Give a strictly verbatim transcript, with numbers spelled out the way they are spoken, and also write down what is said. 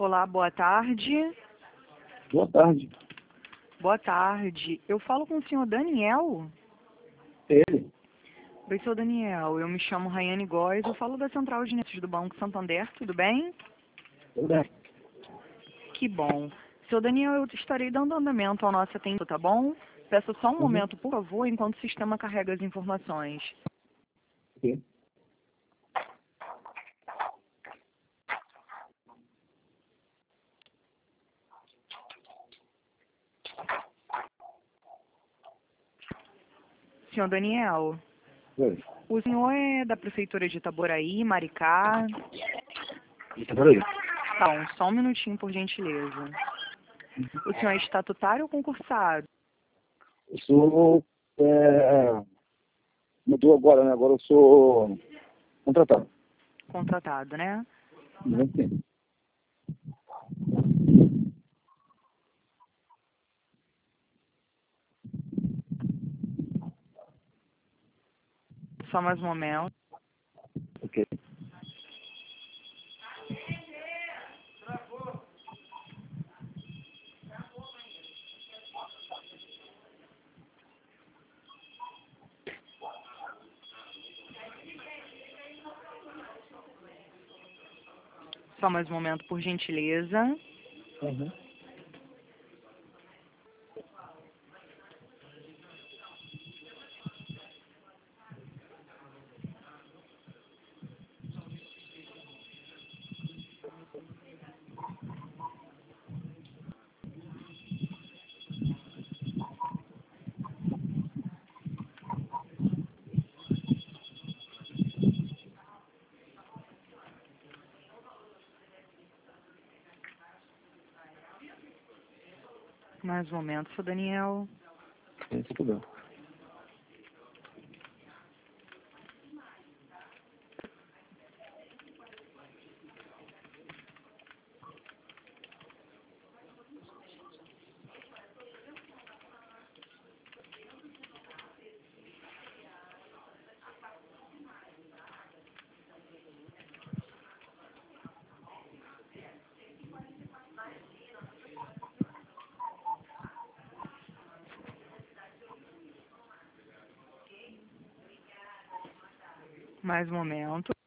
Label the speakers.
Speaker 1: Olá, boa tarde.
Speaker 2: Boa tarde.
Speaker 1: Boa tarde. Eu falo com o senhor Daniel?
Speaker 2: Ele?
Speaker 1: Oi, senhor Daniel. Eu me chamo Rayane Góes. Eu falo da Central de Negócios do Banco Santander. Tudo bem?
Speaker 2: Tudo bem.
Speaker 1: Que bom. Senhor Daniel, eu estarei dando andamento ao nosso atendimento, tá bom? Peço só um
Speaker 2: Uhum.
Speaker 1: momento, por favor, enquanto o sistema carrega as informações.
Speaker 2: Ok.
Speaker 1: Senhor Daniel,
Speaker 2: Oi.
Speaker 1: o senhor é da Prefeitura de Itaboraí, Maricá?
Speaker 2: Tá por aí.
Speaker 1: Tá bom, só um minutinho, por gentileza. O senhor é estatutário ou concursado?
Speaker 2: Eu sou... É... Mudou agora, né? Agora eu sou contratado.
Speaker 1: Contratado, né?
Speaker 2: Uhum, sim.
Speaker 1: Só mais um momento.
Speaker 2: Ok.
Speaker 1: Só mais um momento, por gentileza.
Speaker 2: Uhum.
Speaker 1: Mais um momento, seu Daniel.
Speaker 2: Sim, tudo bem.
Speaker 1: Mais um momento.